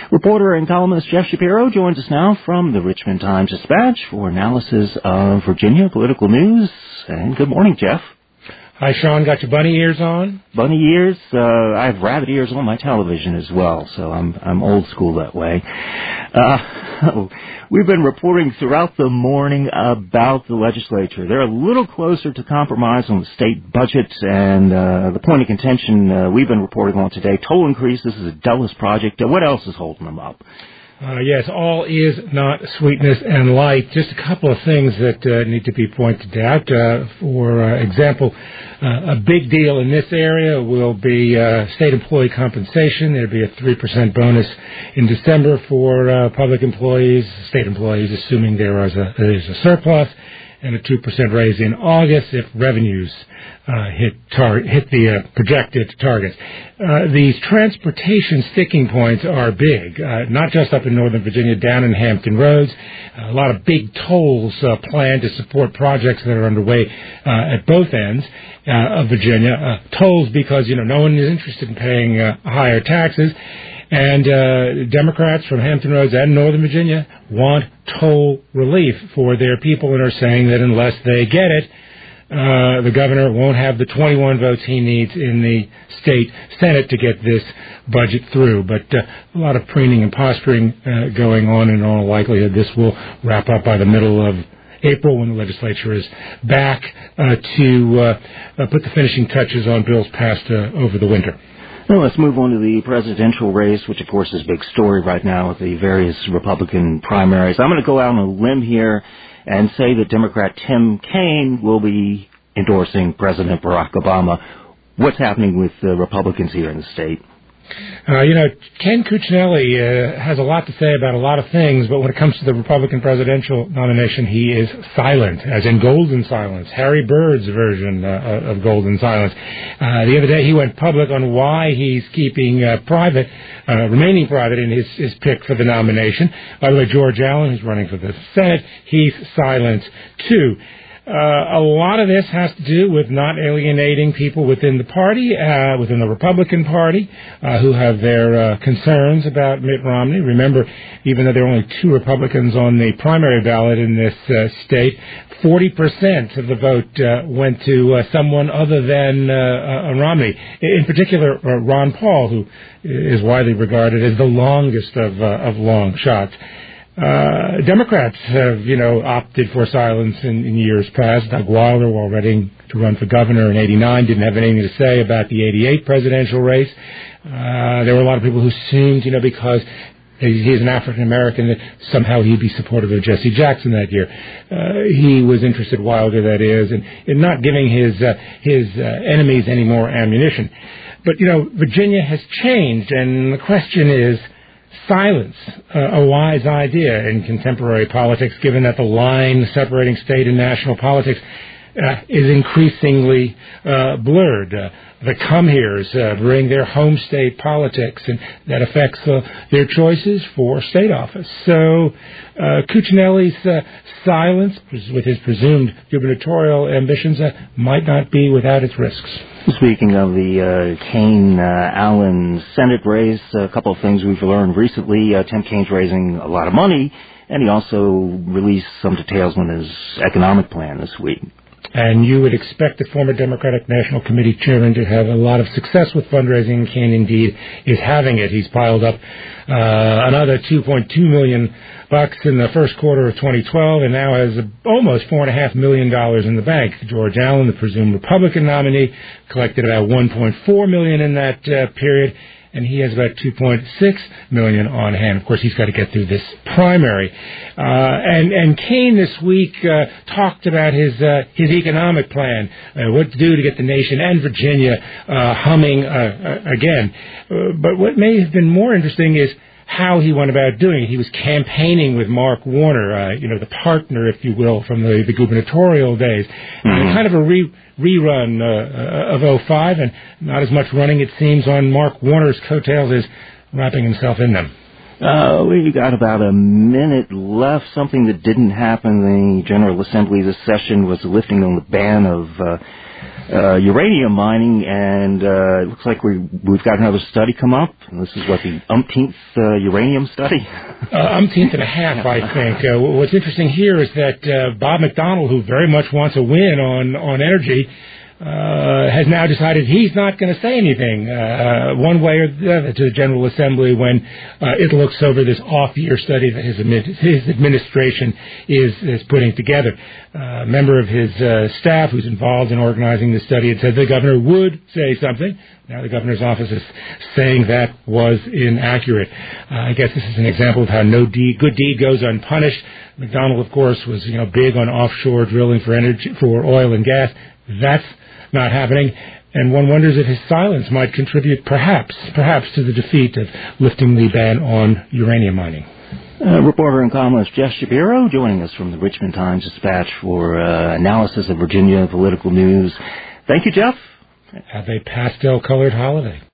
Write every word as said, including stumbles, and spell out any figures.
Reporter and columnist Jeff Shapiro joins us now from the Richmond Times-Dispatch for analysis of Virginia political news. And good morning, Jeff. Hi, Sean. Got your bunny ears on? Bunny ears? Uh, I have rabbit ears on my television as well, so I'm I'm old school that way. Uh, we've been reporting throughout the morning about the legislature. They're a little closer to compromise on the state budget, and uh, the point of contention uh, we've been reporting on today, toll increase. This is a Dulles project. Uh, what else is holding them up? Uh, yes, all is not sweetness and light. Just a couple of things that uh, need to be pointed out. Uh, for uh, example, uh, a big deal in this area will be uh, state employee compensation. There'll be a three percent bonus in December for uh, public employees, state employees, assuming there is a, there is a surplus, and a two percent raise in August if revenues uh, hit tar- hit the uh, projected targets. Uh, these transportation sticking points are big, uh, not just up in Northern Virginia, down in Hampton Roads. A lot of big tolls uh, planned to support projects that are underway uh, at both ends uh, of Virginia. Uh, tolls because, you know, no one is interested in paying uh, higher taxes. And uh, Democrats from Hampton Roads and Northern Virginia want toll relief for their people and are saying that unless they get it, uh, the governor won't have the twenty-one votes he needs in the state Senate to get this budget through. But uh, a lot of preening and posturing uh, going on, and in all likelihood this will wrap up by the middle of April when the legislature is back uh, to uh, uh, put the finishing touches on bills passed uh, over the winter. Well, let's move on to the presidential race, which, of course, is a big story right now with the various Republican primaries. I'm going to go out on a limb here and say that Democrat Tim Kaine will be endorsing President Barack Obama. What's happening with the Republicans here in the state? Uh, you know, Ken Cuccinelli uh, has a lot to say about a lot of things, but when it comes to the Republican presidential nomination, he is silent, as in golden silence, Harry Byrd's version uh, of golden silence. Uh, the other day, he went public on why he's keeping uh, private, uh, remaining private in his, his pick for the nomination. By the way, George Allen, who's running for the Senate, he's silent, too. Uh, a lot of this has to do with not alienating people within the party, uh, within the Republican Party, uh, who have their uh, concerns about Mitt Romney. Remember, even though there are only two Republicans on the primary ballot in this uh, state, forty percent of the vote uh, went to uh, someone other than uh, uh, Romney. In particular, uh, Ron Paul, who is widely regarded as the longest of, uh, of long shots. Uh, Democrats have, you know, opted for silence in, in years past. Doug Wilder, while ready to run for governor in eighty-nine, didn't have anything to say about the eighty-eight presidential race. Uh, there were a lot of people who assumed, you know, because he's an African-American, that somehow he'd be supportive of Jesse Jackson that year. Uh, he was interested, Wilder, that is, in, in not giving his, uh, his uh, enemies any more ammunition. But, you know, Virginia has changed, and the question is, silence, uh, a wise idea in contemporary politics, given that the line separating state and national politics uh, is increasingly uh, blurred. Uh, the come-heres uh, bring their home state politics, and that affects uh, their choices for state office. So uh, Cuccinelli's uh, silence, with his presumed gubernatorial ambitions, uh, might not be without its risks. Speaking of the uh, Kaine-Allen uh, Senate race, a couple of things we've learned recently. Uh, Tim Kaine's raising a lot of money, and he also released some details on his economic plan this week. And you would expect the former Democratic National Committee chairman to have a lot of success with fundraising, and Kaine indeed is having it. He's piled up uh, another two point two million bucks in the first quarter of twenty twelve, and now has almost four and a half million dollars in the bank. George Allen, the presumed Republican nominee, collected about one point four million in that uh, period, and he has about two point six million on hand. Of course, he's got to get through this primary. Uh, and, and Kaine this week uh, talked about his uh, his economic plan, uh, what to do to get the nation and Virginia uh, humming uh, uh, again. Uh, but what may have been more interesting is how he went about doing it. He was campaigning with Mark Warner, uh, you know, the partner, if you will, from the, the gubernatorial days. Mm-hmm. Uh, kind of a re- rerun uh, of oh five, and not as much running, it seems, on Mark Warner's coattails as wrapping himself in them. Uh, we got about a minute left. Something that didn't happen. The General Assembly's session was lifting on the ban of uh, uh, uranium mining, and uh, it looks like we, we've got another study come up. And this is what, the umpteenth uh, uranium study? uh, umpteenth and a half, I think. Uh, what's interesting here is that uh, Bob McDonnell, who very much wants a win on, on energy, Uh, has now decided he's not going to say anything uh, one way or the other to the General Assembly when uh, it looks over this off-year study that his, his administration is, is putting together. Uh, a member of his uh, staff who's involved in organizing the study had said the governor would say something. Now the governor's office is saying that was inaccurate. Uh, I guess this is an example of how no deed, good deed goes unpunished. McDonnell, of course, was you know big on offshore drilling for energy, for oil and gas. That's not happening, and one wonders if his silence might contribute, perhaps, perhaps to the defeat of lifting the ban on uranium mining. Uh, reporter and columnist Jeff Shapiro joining us from the Richmond Times-Dispatch for uh, analysis of Virginia political news. Thank you, Jeff. Have a pastel-colored holiday.